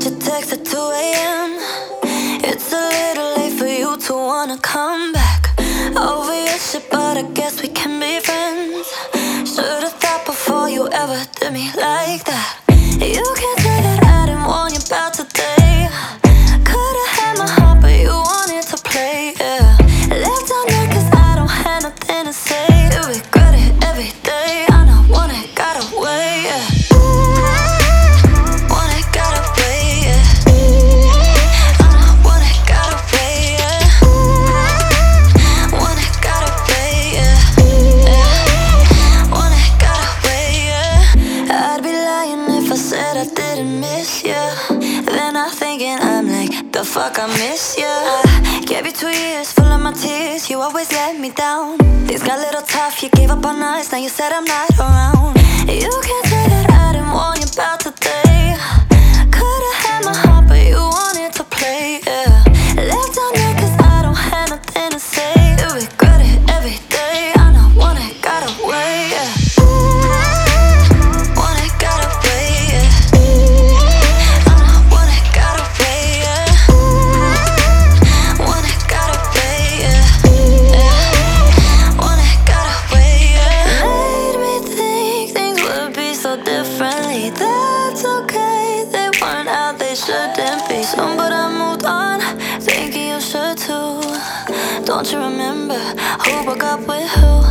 your text at 2 a.m. It's a little late for you to wanna come back. Over your shit, but I guess we can be friends. Should've thought before you ever did me like that. You can't say that I didn't warn you about today. Could've had my heart, but you wanted to play, yeah. Left on that cause I don't have nothing to say. You regret it every day. I know, want it, got away, yeah. Want it, got away, yeah. I know, want it, got away, yeah. Want it, got away, yeah. Want it, got away, yeah. I'd be lying if I said I didn't miss ya. Then I'm thinking, I'm like, the fuck I miss ya. I gave you 2 years full of my tears. You always let me down. Things got a little tough, you gave up on us. Now you said I'm not around. You can't say that I didn't warn you about today. Could've had my heart, but you wanted to play, yeah. Left on that cause I don't have nothing to say. You regret it every day. I know, want it, got away, yeah. Want it, got away, yeah. I know, want it, got away, yeah. Want it, got away, yeah. Want it, got away, yeah. Made me think things would be so differently. That's okay, they weren't how they shouldn't be. Some, but I moved on, thinking you should too. Don't you remember who broke up with who?